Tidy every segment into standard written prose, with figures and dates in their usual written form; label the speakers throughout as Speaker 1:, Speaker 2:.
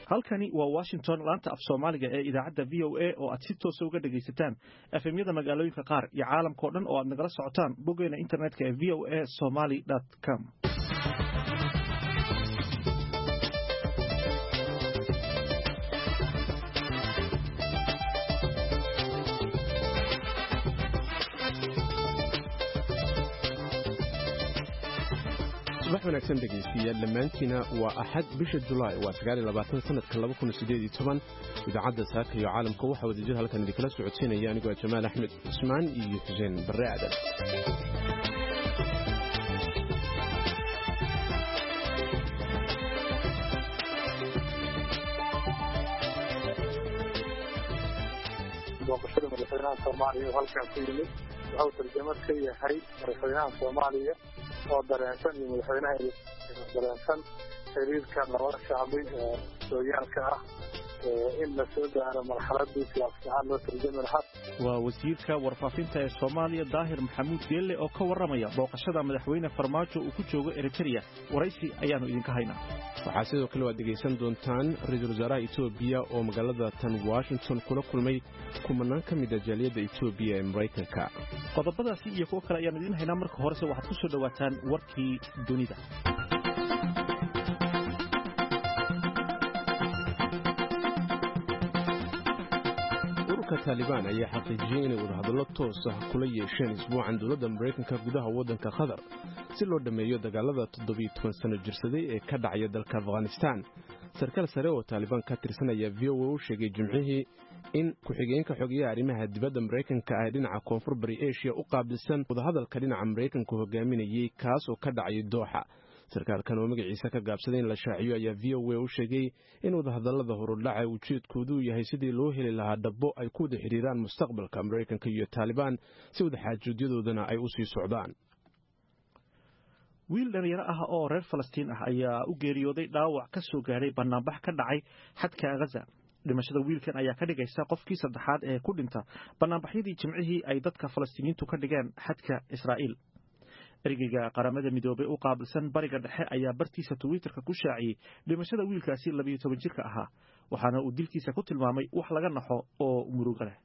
Speaker 1: halkani waa Washington laanta af Soomaaliga ee idaacadda VOA oo aad si toos uga dhageysataan FM-yada magaalooyinka qaar iyo caalamka oo dhan oo aad nagala socotaan boggeena internetka ee voasomali.com.
Speaker 2: subax wanaagsan dhegeystayaal dhammaantiina waa axad bisha Julaay waa 29 sanadka 2018 idaacadda saaka iyo caalamka waxa wadajir halkan idinkala socodsiinaya anigoo Jamaal Axmed Usmaan iyo Xuseen Barre Aadan.
Speaker 3: booqashada madaxweynaha Soomaaliya halkan ku yimid waxa uu tarjumad ka yahay madaxweynaha Soomaaliya oo dareensan iyo madaxweynaha dareensan xiriirka labada shacbi ee sooyaalka ah in la soo gaaro marxaladii siyaasadeed loo tarjumi lahaa.
Speaker 1: waa wasiirka warfaafinta ee Soomaaliya Daahir Maxamuud Geelle oo ka waramaya booqashada madaxweyne Farmaajo uu ku joogo Eritrea. waraysi ayaanu idinka haynaa.
Speaker 2: waxaa sidoo kale waad dhegeysan doontaan ra'iisul wasaaraha Itoobiya oo magaalada tan Washington kula kulmay kumanaan ka mid ah jaaliyadda Itoobiya ee Mareykanka.
Speaker 1: qodobadaasi iyo kuwa kale ayaanu idin haynaa. marka horese waxaad ku soo dhawaataan warkii dunida.
Speaker 2: Taliban ayaa xaqiijiyay inay wadahadallo toos ah kula yeesheen isbuucan dowladda Mareykanka gudaha waddanka Qatar si loo dhameeyo dagaalada 17 sano jirsaday ee ka dhacaya dalka Afghanistan. sarkaal sare oo Taliban ka tirsanaya VOA u sheegay Jimcihii in ku-xigeenka xogeyaha arrimaha dibadda Mareykanka ay dhinaca Koonfur Bari Asia u qaabilsan wadahadalka dhinaca Mareykanka hogaaminayay kaas oo ka dhacay Doha. sarkaalkan oo magaciisa ka gaabsaday in la shaaciyo ayaa VOA u sheegay in wadahadallada horudhaca ujeedkoodu yahay sidii loo heli lahaa dhabo ay ku wada xiriiraan mustaqbalka Mareykanka iyo Taliban si wadaxaajoodyadoodana ay u sii socdaan.
Speaker 1: wiil dhalinyaro ah oo reer Falastiin ah ayaa u geeriyooday dhaawac ka soo gaaray banaanbax ka dhacay xadka Gaza. dhimashada wiilkan ayaa ka dhigaysa qofkii saddexaad ee ku dhinta banaanbaxyadii Jimcihii ay dadka Falastiiniyiintu ka dhigeen xadka Israa'iil. ergeyga qaramada midoobay u qaabilsan bariga dhexe ayaa bartiisa Twitterka ku shaaciyay dhimashada wiilkaasi 12 jirka ahaa waxaana uu dilkiisa ku tilmaamay wax laga naxo oo murugo leh.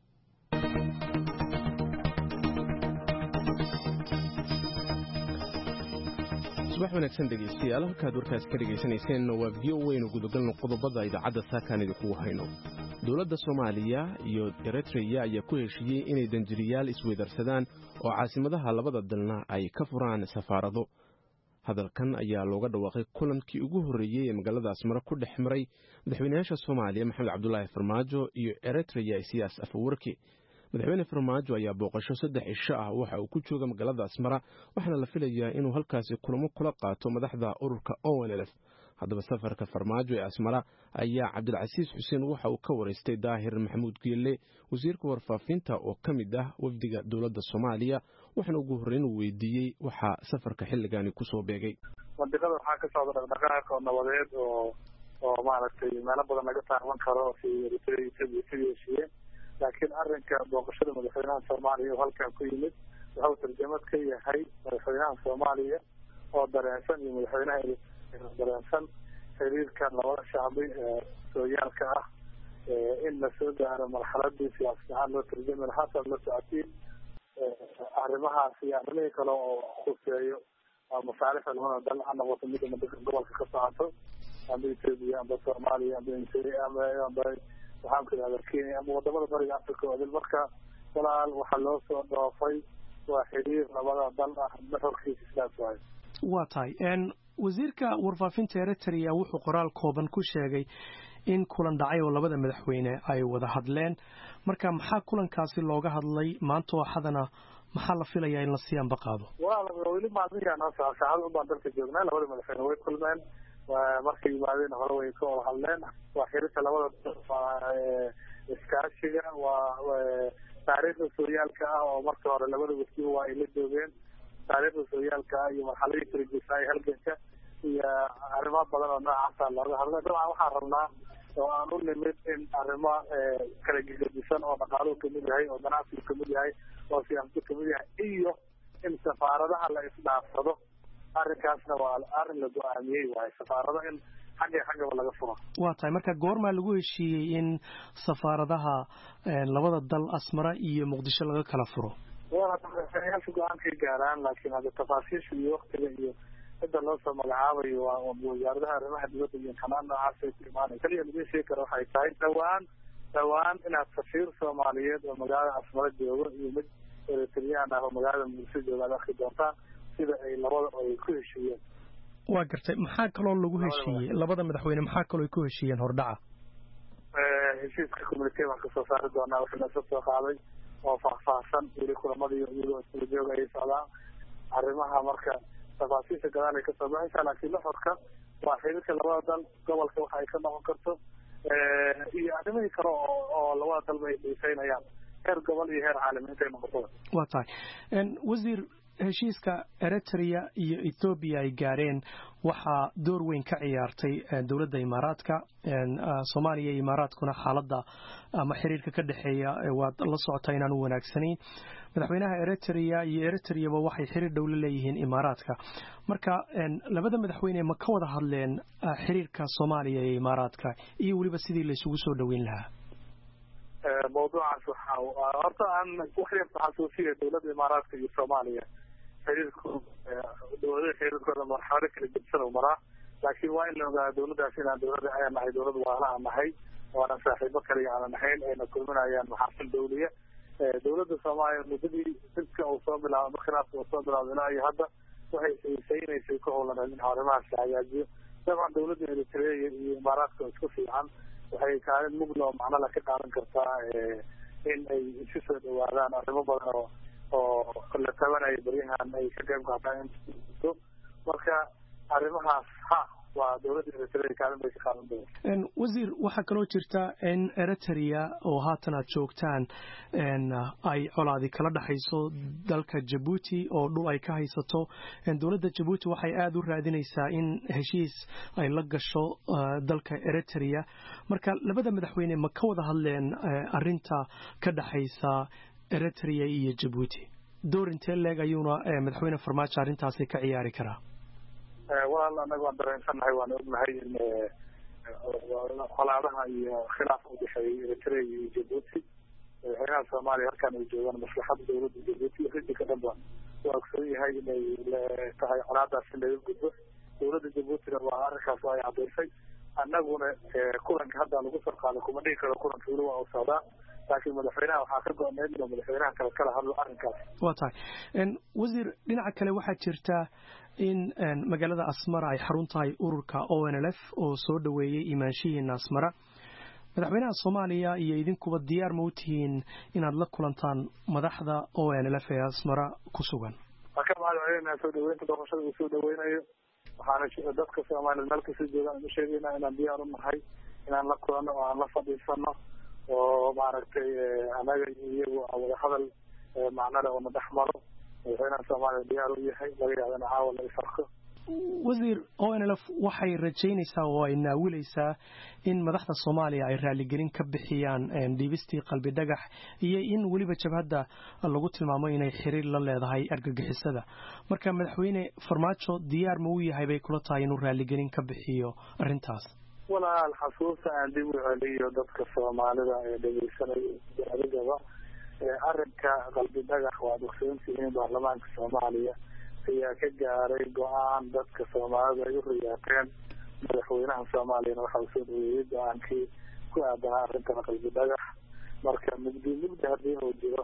Speaker 2: subax wanaagsan dhegeystayaal halkaad warkaas ka dhegeysanayseen waa VOA oo gudagalno qodobada idaacadda saakaan idinku hayno. dowladda Soomaaliya iyo Eritrea ayaa ku heshiiyey inay danjiriyaal isweydarsadaan oo caasimadaha labada dalna ay ka furaan safaarado. hadalkan ayaa looga dhawaaqay kulankii ugu horreeyay ee magaalada Asmara ku dhex maray madaxweynayaasha Soomaaliya Maxamed Cabdullaahi Farmaajo iyo Eritrea Isayaas Afwerki. madaxweyne Farmaajo ayaa booqasho 3 cisho ah waxa uu ku jooga magaalada Asmara waxaana la filayaa inuu halkaasi kulamo kula qaato madaxda ururka ONLF. haddaba safarka Farmaajo ee Asmara ayaa Cabdilcasiis Xuseen waxa uu ka wareystay Daahir Maxamuud Geelle wasiirka warfaafinta oo ka mid ah wafdiga dowladda Soomaaliya waxaana ugu horreyn uu weydiiyey waxa safarka xilligaani ku soo beegay.
Speaker 3: wadada waxaa ka socda dhaqdhaqaaq nabadeed oo maaragtay meelo badan laga taaban karo si Eritrea laakiin arrinka booqashada madaxweynaha Soomaaliya oo halkan ku yimid waxa uu tarjumad ka yahay madaxweynaha Soomaaliya oo dareensan iyo madaxweynaha dareensan xiriirka labada shacbi ee sooyaalka ah in la soo gaaro marxaladii siyaasadeed loo tarjumi lahaa soo la socodsiin arrimahaas iyo arrimihii kale oo khuseeyo masaalixda labada dal ha noqoto mid gobolka ka socoto ama Itoobiya ama Soomaaliya ama waxaan ku idhahdaa Kenya ama wadamada bariga Afrika oo dhan. marka walaal waxaa loo soo dhoofay waa xiriir labada dal ah markiisa sidaas waay.
Speaker 4: waa tahay wasiirka warfaafinta Eritrea wuxuu qoraal kooban ku sheegay in kulan dhacay oo labada madaxweyne ay wada hadleen. marka maxaa kulankaasi looga hadlay maanta oo xadana maxaa la filayaa in la sii anbaqaado?
Speaker 3: weli maalmihiina saacado u baan dalka joognaa. labada madaxweyne way kulmeen markay yimaadeen hore way ka wada hadleen. waa xiriirka labada iskaashiga waa taariikhda sooyaalka ah oo marka hore labada wasiir waa ay la joogeen. taariikhda sooyaalka ah iyo marxaladii kala halganka iyo arrimo badan oo noocaasa looga hadlay. dabcan waxaan rabnaa oo aan u nimid in arrimo kala gedisan oo dhaqaaluhu kamid yahay oo ganacsigu kamid yahay oo siyaasadu kamid yahay iyo in safaaradaha la isdhaafsado. arrinkaasna waa arrin la go-aamiyey waaye. safaarado in xaggaba laga furo.
Speaker 4: waa tahay marka goormaa lagu heshiiyey in safaaradaha labada dal Asmara iyo Muqdisho laga kala furo?
Speaker 3: madaxweynayaasha go-aankay gaaraan, laakiin hadda tafaasiisha iyo waktiga iyo cidda loo soo magacaabayo waa wasaaradaha arrimaha dibadda iyo xanaan noocaasay ku imaanay. kaliya laga sheegi karo waxay tahay dhawaan inaad safiir Soomaaliyeed oo magaalada Asmara joogo iyo mid Eritrean ah oo magaalada Muqdisho jooga aad arki doontaa sida ay labada ay ku heshiiyeen.
Speaker 4: waa gartay. maxaa kaloo lagu heshiiyey labada madaxweyne? maxaa kaloo ay ku heshiiyeen hordhaca?
Speaker 3: heshiiska communique waan kasoo saari doonaa wixii lasoo soo qaaday oo faahfaahsan weli kulamadii iyagoo isla jooga ay socdaan arrimaha. marka tafaasiisha gadaal ay kasoo baxaysaa, laakiin nuxurka waa xiriirka labada dal, gobolka waxa ay ka noqon karto iyo arrimihii kale oo labada dalba ay xiiseynayaan heer gobol iyo heer caalami intay noqoto.
Speaker 4: waa tahay wasiir, heshiiska Eritrea iyo Ethiopia ay gaareen waxaa door weyn ka ciyaartay dowladda Imaaraadka. Soomaaliya iyo Imaaraadkuna xaaladda ama xiriirka ka dhaxeeya waa la socota inaan u wanaagsanayn. madaxweynaha Eritrea iyo Eritreaba waxay xiriir dhow la leeyihiin Imaaraadka. marka labada madaxweyne ma ka wada hadleen xiriirka Soomaaliya iyo Imaaraadka iyo waliba sidii la isugu soo dhaweyn lahaa?
Speaker 3: mawduucaas waxa horta aan wax yar xasuusiyo dowladda Imaaraadka iyo Soomaaliya xiriirkooda marxalado kala gedsan u maraa, laakiin waa in la ogaado dowladdaas inaan dowladda ayaan nahay, dowlad waala aan nahay, waanan saaxiibo kaliya aanan ahayn, ayna kulminayaan maxaasil dawliya. dowladda Soomaaliya muddadii dadka uu soo bilaabo khilaafka uu soo bilaabo ilaa iyo hadda waxay xiiseynaysay ku howlan in arrimahaas la hagaajiyo. dabcan dowladda Eritrea iyo Imaaraadka isku fiican waxay kaalin mugla oo macno la ka qaadan kartaa in ay isu soo dhawaadaan arrimo badan oo la tabanaya baryahan ay ka qayb qaataan. marka arrimahaas waa dowladda Eritrea kaalin bay ka qaadan doontaa.
Speaker 4: wasiir, waxaa kaloo jirta in Eritrea oo haatan aad joogtaan ay colaadi kala dhaxayso dalka Djibouti oo dhul ay ka haysato. dowladda Djibouti waxay aad u raadinaysaa in heshiis ay la gasho dalka Eritrea. marka labada madaxweyne ma ka wada hadleen arinta ka dhaxaysa Eritrea iyo Djibouti? door intee leeg ayuuna madaxweyne Farmaajo arintaasi ka ciyaari karaa?
Speaker 3: walaal anaga waan dareensannahay, waan ognahay in colaadaha iyo khilaafka u dhexeeyay Eritrea iyo Djibouti. madaxweynaha Soomaaliya halkan ay joogaan maslaxada dowladda Djibouti ridika dhanba waa ogsoon yahay inay tahay colaadaas in laga gudbo. dowladda Djiboutina waa arrinkaas ay cadaysay. annaguna kulanka hadda lagu soo qaaday kuma dhihi karo kulanka weli waa u socdaa, laakiin madaxweynaha waxaa ka go-need inuu madaxweynaha kala hadlo arrinkaas.
Speaker 4: waa tahay wasiir, dhinaca kale waxaa jirta in magaalada Asmara ay xarun tahay ururka ONLF oo soo dhaweeyay imaanshihiina Asmara. madaxweynaha Soomaaliya iyo idinkuba diyaar ma u tihiin inaad la kulantaan madaxda ONLF ee Asmara ku sugan?
Speaker 3: marka madaxweynaha soo dhaweynta doorashada uu soo dhaweynayo waxaana dadka Soomaaliyeed meel kasta joogaan u sheegaynaa inaan diyaar u nahay inaan la kulanno oo aan la fadhiisano oo maaragtay anaga iyagu wada hadal macnale oo na dhex maro. madaxweynaha Soomaaliya diyaar u yahay, laga yaabo in caawa la isarko.
Speaker 4: wasiir, ONLF waxay rajaynaysaa oo ay naawilaysaa in madaxda Soomaaliya ay raaligelin ka bixiyaan dhiibistii qalbi dhagax iyo in weliba jabhadda lagu tilmaamo inay xiriir la leedahay argagixisada. marka madaxweyne Farmaajo diyaar ma u yahay bay kula tahay inuu raaligelin ka bixiyo arrintaas?
Speaker 3: walaal xasuusta aan dib u celiyo dadka Soomaalida ee dhegeysanaya adigaba arrinka qalbi dhagax waad ogsoontihiin baarlamaanka Soomaaliya ayaa ka gaaray go-aan dadka Soomaalida ay u riyaateen. madaxweynaha Soomaaliyana waxa uu soo dhaweeyay go-aankii ku aadanaa arrintan qalbi dhagax. marka mugdi haddii uu jiro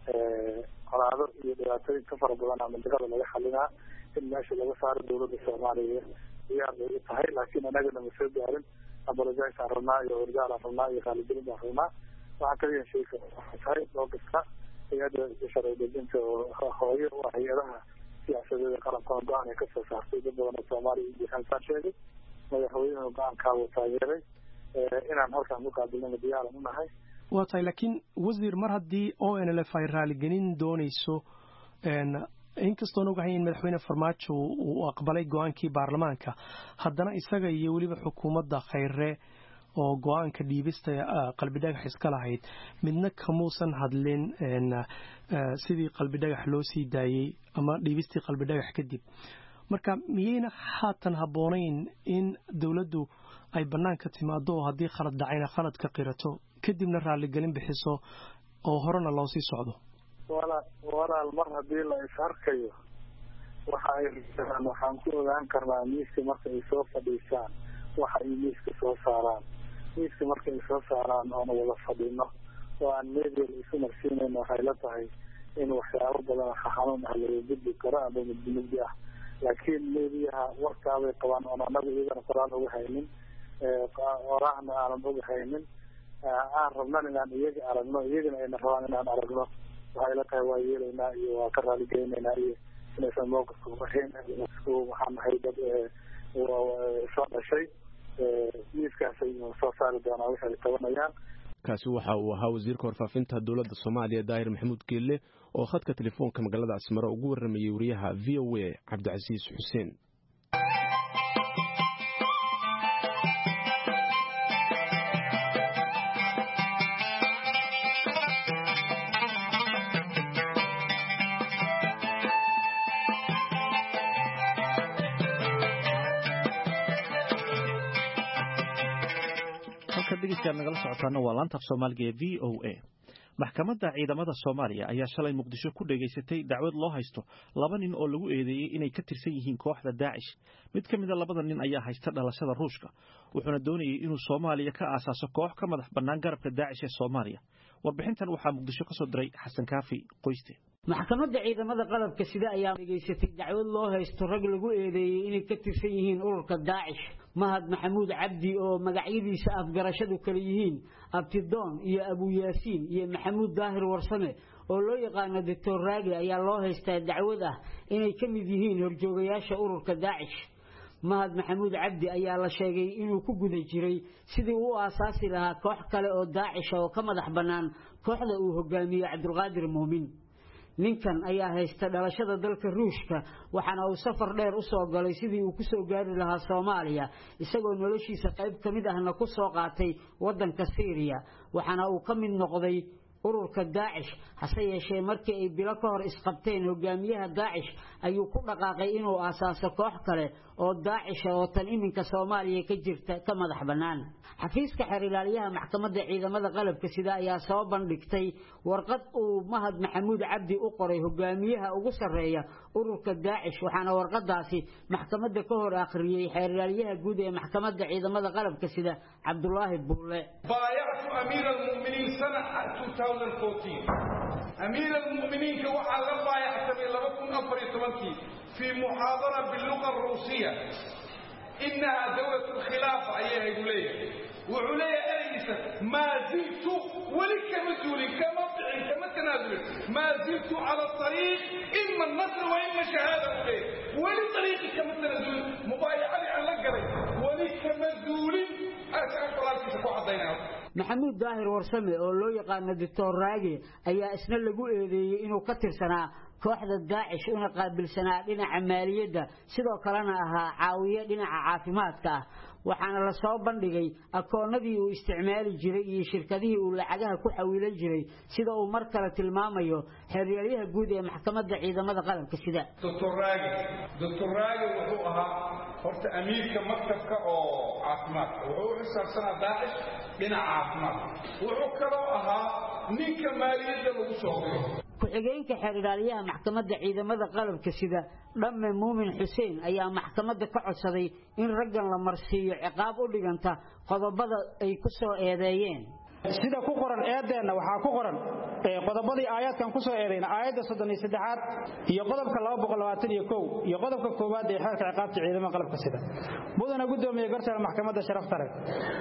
Speaker 3: colaado iyo dhibaatooyin ka fara badan ama digada laga xalinaa in meesha laga saaro dowladda Soomaaliya diyaar bay u tahay, laakiin anagana ma soo gaarin. apologize aan rabnaa iyo warjaal aan rabnaa iyo raaligelin baan rabnaa. waxaa kaliya sheeka waxay tahay loo kasta hay-adda sharci dejinta oo hooyo waa hay-adaha siyaasadeeda qaranka go-aan ay kasoo saartay dad badan oo Soomaaliya iyo jihansaan sheegay. madaxweynuhu go-aankaa wuu taageeray inaan halkaan ku qaabilnana diyaaran u nahay.
Speaker 4: waa tahay, laakiin wasiir, mar haddii ONLF ay raaligelin doonayso, inkastoon ogahay in madaxweyne Farmaajo uu aqbalay go-aankii baarlamaanka, haddana isaga iyo weliba xukuumadda Khayre oo go-aanka dhiibista qalbi dhagax iska lahayd midna kamuusan hadlin sidii qalbi dhagax loo sii daayey ama dhiibistii qalbi dhagax kadib. marka miyayna haatan habboonayn in dowladdu ay bannaanka timaado oo haddii khalad dhacayna khaladka qirato kadibna raaligelin bixiso oo horena loo sii socdo?
Speaker 3: walaal mar haddii la isarkayo waxa ay rabaan waxaan ku ogaan karnaa miiska marka ay soo fadhiisaan waxa ay miiska soo saaraan marka ay soo saaraan oona wada fadhino oo aan media isu marsiinayno waxay la tahay in waxyaabo badan xanuun ah laga gudbi karo ama mudmudi ah laakiin mediaha warkaabay qabaan oon anagu iyagana qoraal uga haynin oraahna aanan uga haynin aan rabnan inaan iyaga aragno iyagana ayna rabaan inaan aragno waxay la tahay waa yeelaynaa iyo waa ka raaligeynaynaa iyo inaysan mowqifka ugahayn waxaan nahay dad soo dhashay miiskaasay soo saari doonaa waxay tabanayaan.
Speaker 2: kaasi waxa uu ahaa wasiirka warfaafinta dowladda Soomaaliya Daahir Maxamuud Geelle oo khadka telefoonka magaalada Asmara ugu waramayay wariyaha VOA Cabdicasiis Xuseen.
Speaker 1: nagala socotaana waa laanta af Soomaaliga ee VOA. Maxkamadda ciidamada Soomaaliya ayaa shalay Muqdisho ku dhageysatay dacwad loo haysto 2 nin oo lagu eedeeyay inay ka tirsan yihiin kooxda Daesh. Mid ka mid ah 2 nin ayaa haysta dhalashada Ruushka wuxuuna doonayay inuu Soomaaliya ka aasaaso koox ka madax bannaan garabka Daesh ee Soomaaliya. Warbixintan waxaa Muqdisho ka soo diray Xasan Kaafi Qoyste.
Speaker 5: maxkamadda ciidamada qalabka sida ayaa dhageysatay dacwad loo haysto rag lagu eedeeyay inay ka tirsan yihiin ururka Daesh. Mahad Maxamuud Cabdi oo magacyadiisa afgarashadu kala yihiin Abtidoon iyo Abu Yaasiin iyo Maxamuud Daahir Warsame oo loo yaqaan Dr. Raagi ayaa loo haystaa dacwad ah inay ka mid yihiin horjoogayaasha ururka Daesh. Mahad Maxamuud Cabdi ayaa la sheegay inuu ku guda jiray sidii uu aasaasi lahaa koox kale oo Daesh oo ka madax bannaan kooxda uu hogaamiyo Cabdulqaadir Muumin. ninkan ayaa haysta dhalashada dalka Ruushka waxaana uu safar dheer u soo galay sidii uu ku soo gaari lahaa Soomaaliya isagoo noloshiisa qayb kamid ahna ku soo qaatay wadanka Syria waxaana uu ka mid noqday ururka Daesh hase yeeshee markii ay bilo ka hor isqabteen hogaamiyaha Daesh ayuu ku dhaqaaqay inuu aasaaso koox kale oo Daesh oo tan iminka Soomaaliya ka jirta ka madax bannaan. xafiiska xeer ilaaliyaha maxkamadda ciidamada qalabka sida ayaa soo bandhigtay warqad uu Mahad Maxamuud Cabdi u qoray hogaamiyaha ugu sareeya ururka Daesh waxaana warqadaasi maxkamadda ka hor akhriyay xeer ilaaliyaha guud ee maxkamadda ciidamada qalabka sida Cabdullaahi Buule.
Speaker 6: بايعت أمير المؤمنين سنة 2014 أمير المؤمنين كوحى بايع سبيل لكم أفريقيا في محاضرة باللغة الروسية إنها دولة الخلافة أيها يقولي وعلي أليسة ما زلت ولك مجهول كمطع كمتنازل ما زلت على الطريق إما النصر وإما شهادة عليه ولطريق كمتنازل مبايع لي عن لقري ولك مجهول أسأل فرالك سكوح الضينات.
Speaker 5: Maxamuud Daahir Warsame oo loo yaqaan Dr. Raagi ayaa isna lagu eedeeyay inuu ka tirsanaa kooxda Daesh una qaabilsanaa dhinaca maaliyadda sidoo kalena ahaa caawiye dhinaca caafimaadka waxaana la soo bandhigay akoonadii uu isticmaali jiray iyo shirkadihii uu lacagaha ku xawiilan jiray sida uu mar kale tilmaamayo xeeryaha guud ee maxkamadda ciidamada qalabka sida.
Speaker 6: Dr. Raagi wuxuu ahaa horta amiirka maktabka oo caafimaadka wuxuu xisaabsanaa Daesh dhinaca caafimaadka wuxuu kaloo ahaa ninka maaliyadda lagu soo diray.
Speaker 5: ku-xigeenka xeer ilaaliyaha maxkamadda ciidamada qalabka sida Dhamme Muumin Xuseen ayaa maxkamadda ka codsaday in raggan la marsiiyo ciqaab u dhiganta qodobada ay ku soo eedeeyeen.
Speaker 7: sida ku qoran eedeena waxa ku qoran qodobadii aayadkan ku soo eedeyna aayadda 33 iyo qodobka 221 iyo qodobka koowaad ee xeerka ciqaabta ciidamada qalabka sida mudana gudoomiye garsoorka maxkamadda sharafta leh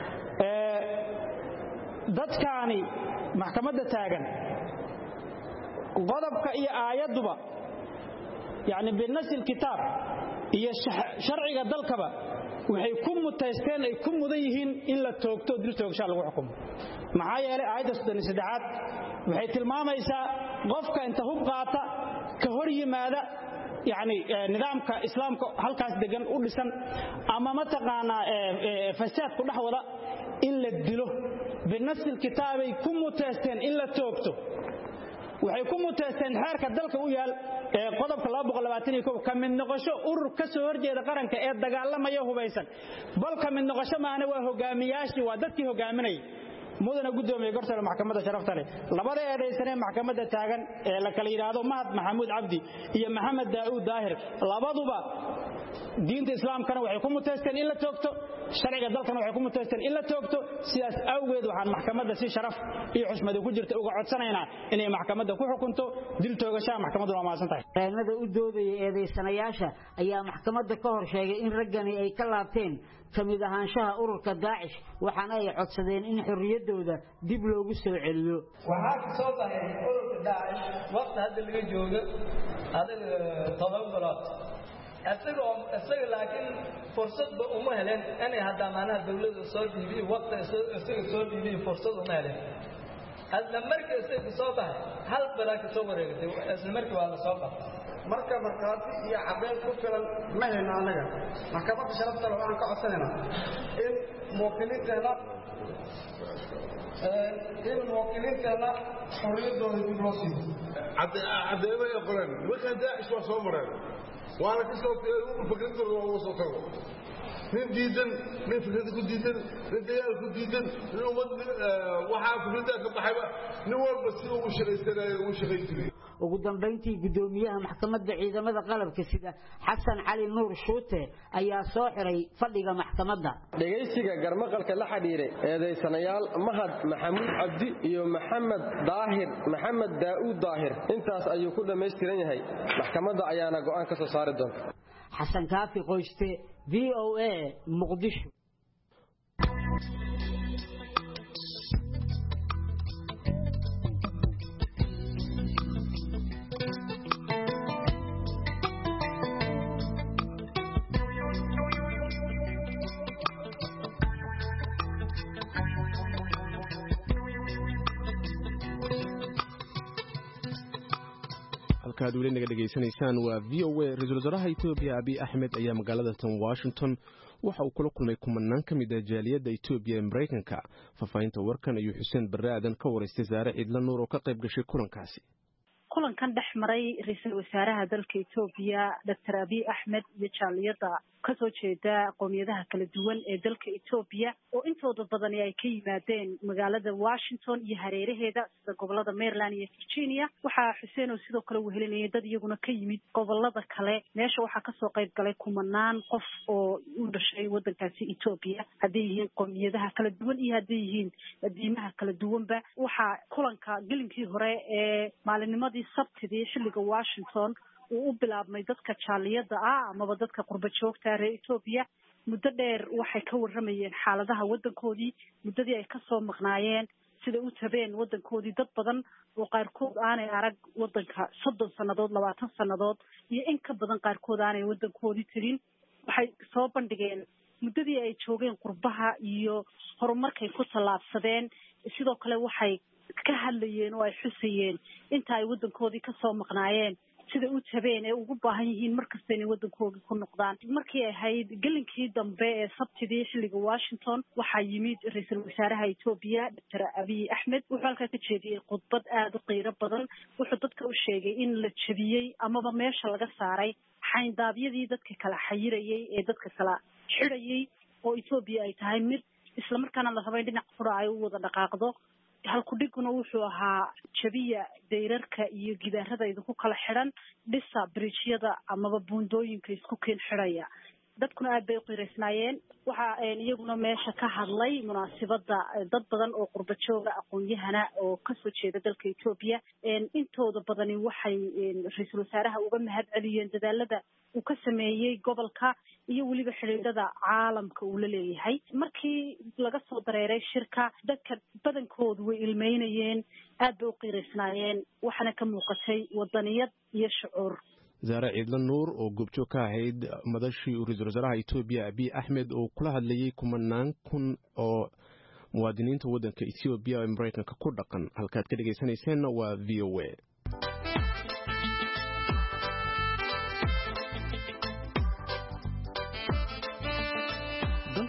Speaker 7: dadkaani maxkamadda taagan qodobka iyo aayaduba yani binasil kitaab iyo sharciga dalkaba waxay ku mutaysteen ay ku mudan yihiin in la toogto dil toogsha lagu xukumo maxaa yeelay aayadda 33 waxay tilmaamaysaa qofka inta hub qaata ka hor yimaada yani nidaamka islaamka halkaas degan u dhisan ama ma taqaana fasaad ku dhaxwada in la dilo binasil kitaab ay ku mutaysteen in la toogto waxay ku mutaysteen xeerka dalka u yaal ee qodobka 221 ka mid noqosho urur ka soo horjeeda qaranka ee dagaalamaya hubaysan bal ka mid noqosho maana waa hogaamiyaashii waa dadkii hogaaminay mudana gudoomiye garsoorka maxkamadda sharafta leh labada eedeysanee maxkamadda taagan ee la kala yiraahdo Mahad Maxamuud Cabdi iyo Maxamed Daawud Daahir labaduba diinta islaamkana waxay ku muteysteen in la toogto sharciga dalkana waxay ku muteysteen in la toogto sidaas awgeed waxaan maxkamadda si sharaf iyo xushmad ku jirta uga codsanaynaa inay maxkamadda ku xukunto dil toogasho maxkamaddu waa maasantahay
Speaker 5: qaanada u doodaya eedeysanayaasha ayaa maxkamadda ka hor sheegay in raggani ay ka laabteen kamid ahaanshaha ururka Daesh waxaana ay codsadeen in xorriyadooda dib loogu soo celiyo
Speaker 8: waxa ka soo baxay ururka Daesh waqti hadda laga joogo adiga todobaad asaga laakiin fursad uma heleen inay hadda maanaha dawladda soo dhiibay waqti asaga soo dhiibay fursad uma heleen hadda markii asaga soo baxay hal balaak soo wareegtay isla markii waa la soo baxay marka markaati iyo cadeed ku filan ma helna anaga maxkamadda sharafta leh waxaan ka codsanaynaa in muwakkiliinteena xorriyadooda dib loo siiyo cadeeba ay qoran waxa Daesh waa soo mareen waana ka soo fikradooda waa soo tago من جيدن من فكرة جديدة من ديار جديدة من أمد وحاف فكرة كبحبة نوال بس هو وش غير
Speaker 5: ugu dambeyntii gudoomiyaha maxkamadda ciidamada qalabka sida Xasan Cali Nuur Shuute ayaa soo xiray fadhiga maxkamadda
Speaker 9: dhageysiga garmaqalka la xiriiray eedeysanayaal Mahad Maxamuud Cabdi iyo Maxamed Daawud Daahir intaas ayuu ku dhameystiran yahay maxkamadda ayaana go'aan ka soo saari doonta
Speaker 5: Xasan Kaafi Qoyste VOA Muqdisho
Speaker 2: halkaad weli naga dhageysanaysaan waa VOA ra-iisul wasaaraha Itoobiya Abiy Ahmed ayaa magaalada Washington waxa uu kula kulmay kumanaan ka mid ah jaaliyadda Itoobiya ee Mareykanka faafahinta warkan ayuu Xuseen Barre Aadan ka wareystay Saare Ciidla Nuur oo ka qayb gashay kulankaasi
Speaker 10: kulankan dhex maray ra-iisul wasaaraha dalka Itoobiya Dr. Abiy Ahmed iyo jaaliyadda ka soo jeeda qowmiyadaha kala duwan ee dalka Itoobiya oo intooda badan ay ka yimaadeen magaalada Washington iyo hareeraheeda sida gobolada Maryland iyo Virginia waxa Xuseen oo sidoo kale wehelinayay dad iyaguna ka yimid gobolada kale meesha waxa ka soo qayb galay kumanaan qof oo u dhashay wadankaasi Itoobiya haddii yihiin qowmiyadaha kala duwan iyo haddii yihiin diimaha kala duwanba waxa kulanka gelinkii hore ee maalinnimadii sabtidii xilliga Washington uu u bilaabmay dadka jaaliyada amaba dadka qurba joogta reer Itoobiya muddo dheer waxay ka waramayeen xaaladaha wadankoodii muddadii ay ka soo maqnaayeen sida u tabeen wadankoodii dad badan oo qaarkood aanay arag wadanka 30 sanadood 20 sanadood iyo in ka badan qaarkood aanay wadankoodii tirin waxay soo bandhigeen muddadii ay joogeen qurbaha iyo horumarkay ku tallaabsadeen sidoo kale waxay ka hadlayeen oo ay xusayeen inta ay wadankoodii ka soo maqnaayeen sida u tabeen ee ugu baahan yihiin markasta inay wadankooda ku noqdaan markii ay ahayd gelinkii dambe ee sabtidii xilliga Washington waxaa yimid ra-iisul wasaaraha Itoobiya Dr. Abiy Ahmed wuxuu halkaa ka jeediyey khudbad aad u qiiro badan wuxuu dadka u sheegay in la jabiyey amaba meesha laga saaray xayndaabyadii dadka kala xayirayay ee dadka kala xidhayay oo Itoobiya ay tahay mid isla markaana la rabay dhinac fura ay u wada dhaqaaqdo halkudhiguna wuxuu ahaa jabiya dayrarka iyo gidaarada idinku kala xidhan dhisa bridge-yada amaba buundooyinka isku keen xidhaya dadkuna aad bay u qiiraysnaayeen waxa iyaguna meesha ka hadlay munaasabada dad badan oo qurba jooga aqoon-yahana oo ka soo jeeda dalka Itoobiya intooda badani waxay ra-iisul wasaaraha uga mahad celiyeen dadaalada uu ka sameeyay gobolka iyo waliba xiriirada caalamka uu la leeyahay markii laga soo dareeray shirka dadka badankoodu way ilmeynayeen aad bay u qiiraysnaayeen waxana ka muuqatay wadaniyad iyo shucuur
Speaker 2: Saare Ciidla Nuur oo goobjoog ka ahayd madashii ra-iisul wasaaraha Itoobiya Abiy Ahmed oo kula hadlayay kumanaan kun oo muwaadiniinta wadanka Itoobiya ee Mareykanka ku dhaqan halkaad ka dhageysanayseen waa VOA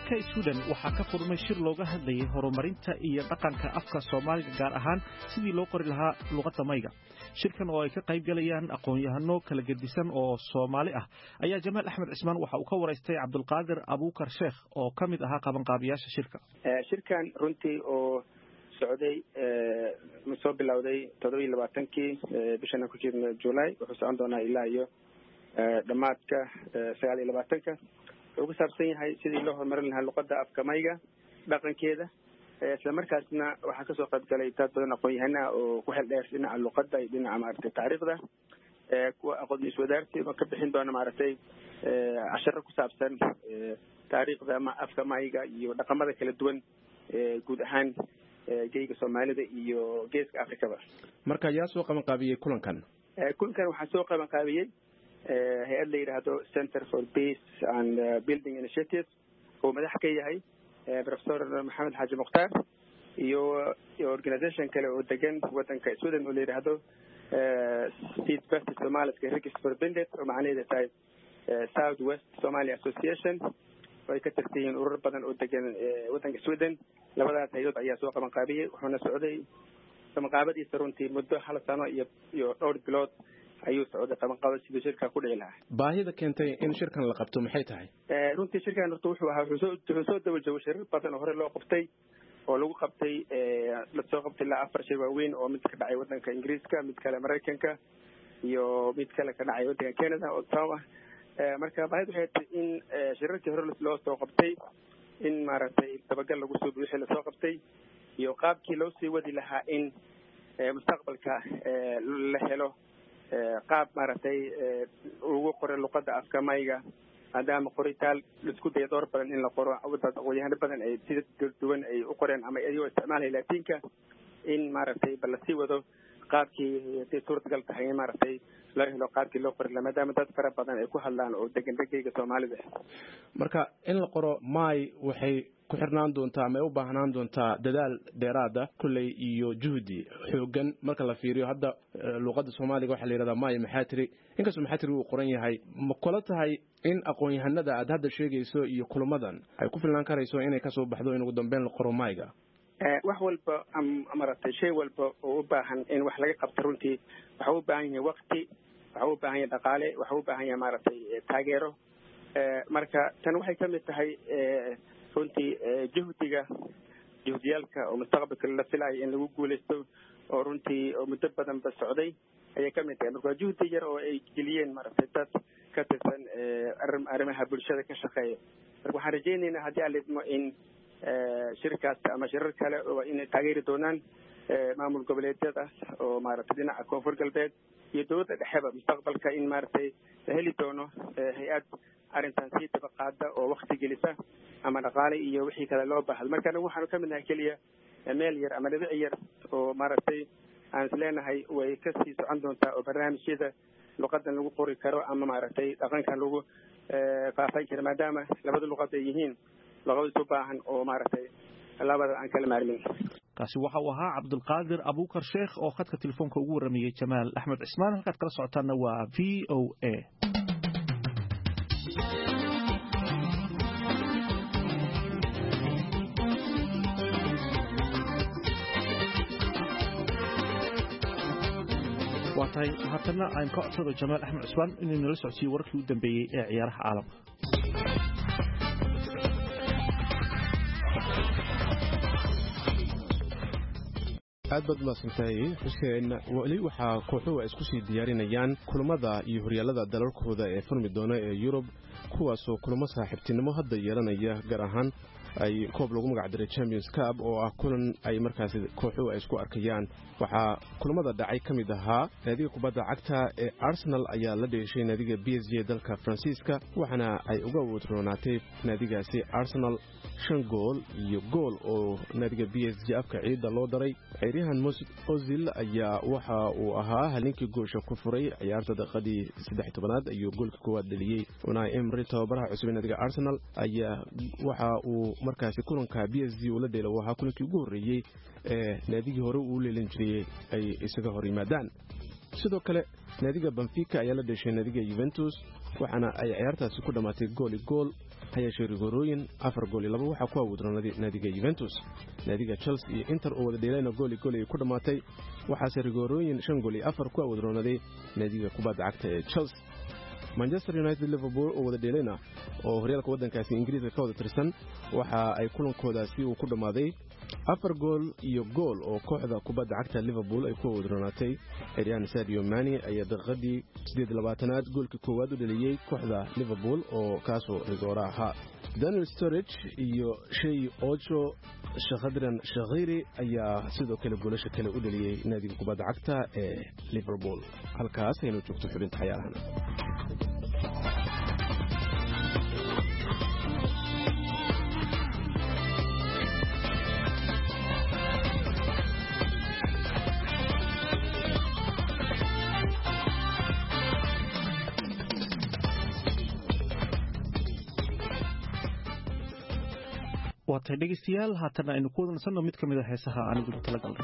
Speaker 1: dalka Sweden waxaa ka furmay shir looga hadlayay horumarinta iyo dhaqanka afka Soomaaliga gaar ahaan sidii loo qori lahaa luqadda mayga. Shirkan oo ay ka qayb galayaan aqoon-yahano kala gedisan oo Soomaali ah ayaa Jamaal Axmed Cismaan waxa uu ka waraystay Cabdulqaadir Abuukar Sheekh oo ka mid ahaa qabanqaabiyaasha shirka.
Speaker 11: Shirkan runtii oo socday soo bilowday 27kii bishan ku jirnay July wuxuu socon doonaa ilaa iyo dhamaadka 29ka wuxuu ku saabsan yahay sidii loo horumarin lahaa luqadda afka mayga dhaqankeeda isla markaasna waxaa kasoo qayb galay dad badan aqoon-yahana oo ku xeeldheer dhinaca luqadda iyo dhinaca maaragtay taariikhda kuwa aqoon iswadaarsi oo ka bixin doona maaragtay casharo ku saabsan taariikhda ama afka mayga iyo dhaqamada kala duwan guud ahaan geyga Soomaalida iyo geeska Afrikaba.
Speaker 2: Marka yaa soo qaban qaabiyay kulankan
Speaker 11: waxaa soo qaban qaabiyay hay'ad la yiraahdo Center for Peace and Building Initiative oo madax ka yahay Professor Maxamed Xaaji Mukhtaar iyo organization kale oo degan wadanka Sweden oo la yiraahdo East West Somali Register Binded oo macnaheedu tahay South West Somali Association oo ay ka tirsan urur badan oo degan wadanka Sweden. labadaas hay'ad ayaa soo qaban qaabiyay wuxuuna socday qabanqaabadiisa runtii muddo hal sano iyo dhowr bilood ayuu socday qabanqaabada sidii shirka ku dhici lahaa.
Speaker 2: Baahida keentay in shirkan la qabto maxay tahay?
Speaker 11: Runtii shirkan wuxuu soo dabajoogay shirar badan oo hore loo qabtay oo lagu qabtay la soo qabtay ilaa 4 shir waaweyn oo mid ka dhacay wadanka Ingiriiska, mid kale Mareykanka iyo mid kale ka dhacay wadanka Canada oo Ottawa. Marka baahida waxay tahay in shirarkii hore loo soo qabtay in maaragtay tabagal lagu soo bixi la soo qabtay iyo qaabkii loo sii wadi lahaa in mustaqbalka la helo qaab maaragtay ugu qoray luqadda afka mayga maadaama qoritaan isku day door badan in la qoro dad aqoon-yahano badan ay si duwan ay u qoreen ama ay isticmaalayaan Laatiinka in maaragtay bal la sii wado qaabkii suurtagal tahay maaragtay la helo qaabkii loo qori maadaama dad fara badan ay ku hadlaan oo degan degayga Soomaalida.
Speaker 2: Marka in la qoro may waxay ku xirnaan doontaa ama u baahnaan doontaa dadaal dheeraad ah kulay iyo juhdi xoogan marka la fiiriyo hadda luqadda Soomaaliga waxa la yiraahdaa may maxaatiri inkastoo maxaatiri uu qoran yahay ma kula tahay in aqoon-yahanada aad hadda sheegayso iyo kulamadan ay ku filan karayso inay ka soo baxdo in ugu dambeyn la qoro mayga?
Speaker 11: wax walba maaragtay shay walba oo u baahan in wax laga qabto runtii waxa u baahan yahay waqti, waxa u baahan yahay dhaqaale, waxa u baahan yahay maaragtay taageero. Marka tan waxay ka mid tahay runtii juhdiyaalka oo mustaqbalka la filayo in lagu guuleysto oo runtii oo muddo badan ba socday ayay ka mid tahay. Marka juhdi yar oo ay geliyeen maaragtay dad ka tirsan arrimaha bulshada ka shaqeeya. Marka waxaan rajaynaynaa haddii aan lidmo in shirkaas ama shirar kale oo inay taageeri doonaan maamul goboleedyada oo maaragtay dhinaca koonfur galbeed iyo dowladda dhexeba mustaqbalka in maaragtay la heli doono hay'ad arrintan sii daba qaada oo waqti gelisa ama dhaqaale iyo wixii kale loo baahdo. Marka anagu waxaanu ka mid nahay keliya meel yar ama dhibic yar oo maaragtay aan isleenahay way ka sii socon doontaa oo barnaamijyada luqadan lagu qori karo ama maaragtay dhaqankan lagu faafin karo maadaama labada luqad ay yihiin luqad u baahan oo maaragtay labada aan kala maarmin.
Speaker 1: kaasi waxa uu ahaa Cabdulqaadir Abuukar Sheekh oo khadka telefoonka ugu waramayay Jamaal Axmed Cismaan. halkaad kala socotaana waa VOA. waatahay haddana aan ka codsado Jamaal Axmed Cismaan inuu nala socodsiiyo warkii u dambeeyay ee ciyaaraha caalamka.
Speaker 2: aad baad mahadsantahay xuseen. weli waxaa kooxuhu ay isku sii diyaarinayaan kulamada iyo horyaalada dalalkooda ee furmi doona ee Yurub kuwaasoo kulamo saaxiibtinimo hadda yeelanaya gaar ahaan ay koob lagu magac daray Champions Cup oo ah kulan ay markaas kooxuhu ay isku arkayaan. waxaa kulamada dhacay ka mid ahaa naadiga kubadda cagta ee Arsenal ayaa la dheeshay naadiga PSG dalka Faransiiska waxaana ay uga wadroonaatay naadigaasi Arsenal 5 gool iyo gool oo naadiga PSG afka ciida loo daray. ciyaaryahan Mesut Ozil ayaa waxa uu ahaa halinkii goosha ku furay ciyaarta daqiiqadii 13aad ayuu goolka koowaad dhaliyay. Unai Emery tababaraha cusub ee naadiga Arsenal ayaa waxa uu markaasi kulanka PSG uu la dheelay waxa kulankii ugu horeeyay ee naadigii hore uu leelin jiray ay isaga hor yimaadaan. sidoo kale naadiga Benfica ayaa la dhashay naadiga Juventus waxaana ay ciyaartaasi ku dhamaatay gool. hayeeshee rigoorooyin 4-2 waxaa ku awoodroonaaday naadiga Juventus. naadiga Chelsea iyo Inter oo wada dheelayna gool ay ku dhamaatay, waxaase rigoorooyin 5-4 ku awoodroonaaday naadiga kubadda cagta ee Chelsea. Manchester United Liverpool oo wada dheelayna oo horyaalka waddankaasi Ingiriiska ka wada tirsan, waxa ay kulankoodaasi uu ku dhamaaday 4-gool oo kooxda kubadda cagta Liverpool ay ku awoodroonaatay. Ciyaaryahan Sadio Mane ayaa daqiiqadii 28aad goolkii koowaad u dhaliyay kooxda Liverpool oo kaasoo rigoora ahaa. Daniel Sturridge iyo Shay Ocho Shaqadran Shaqiri ayaa sidoo kale goolasha kale u dhaliyay naadiga kubadda cagta ee Liverpool. halkaas aynu joogto xubinta ciyaarahan.
Speaker 1: waatay dhegeystayaal haatan aynu ku wadansanno mid ka mid ah heesaha aan ugu talagalnay.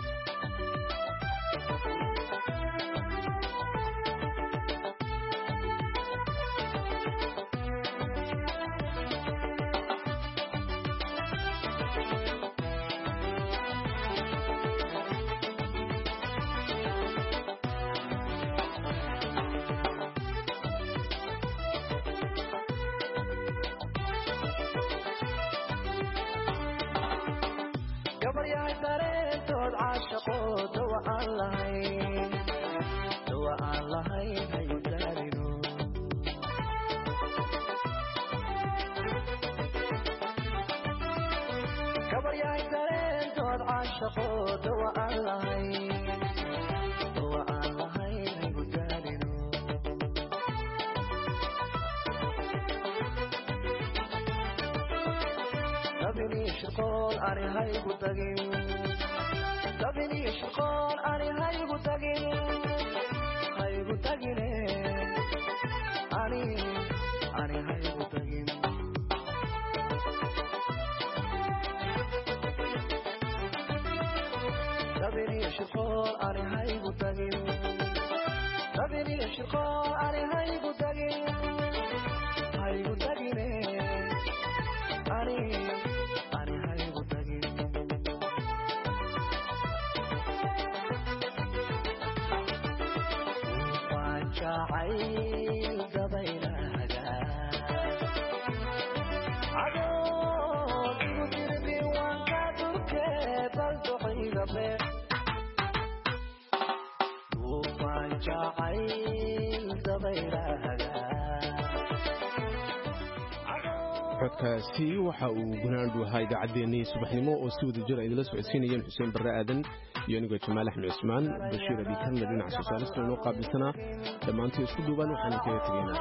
Speaker 2: codkaasi waxa uu gunaandu ahaa idaacaddeenii subaxnimo oo si wada jir ay idila socodsiinayeen xuseen barre aadan iyo anigoo jamaal axmed cusmaan. bashiir abiikarna dhinaca soo saarista inoo qaabilsanaa. dhammaantii isku duubaan waxaanu kaga tegaynaa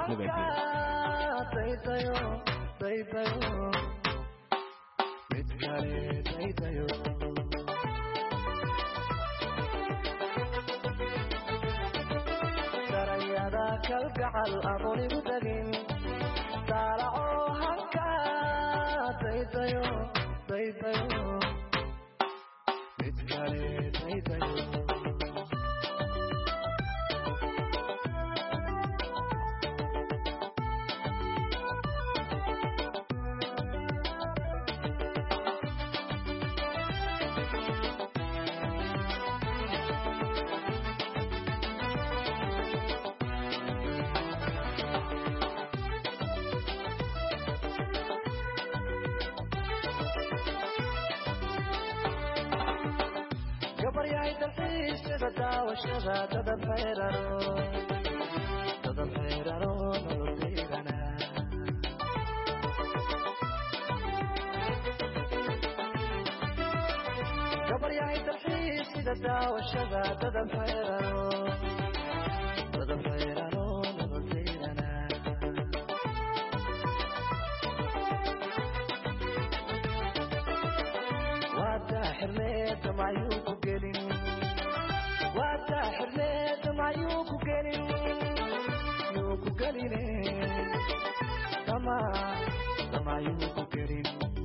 Speaker 12: Come on, you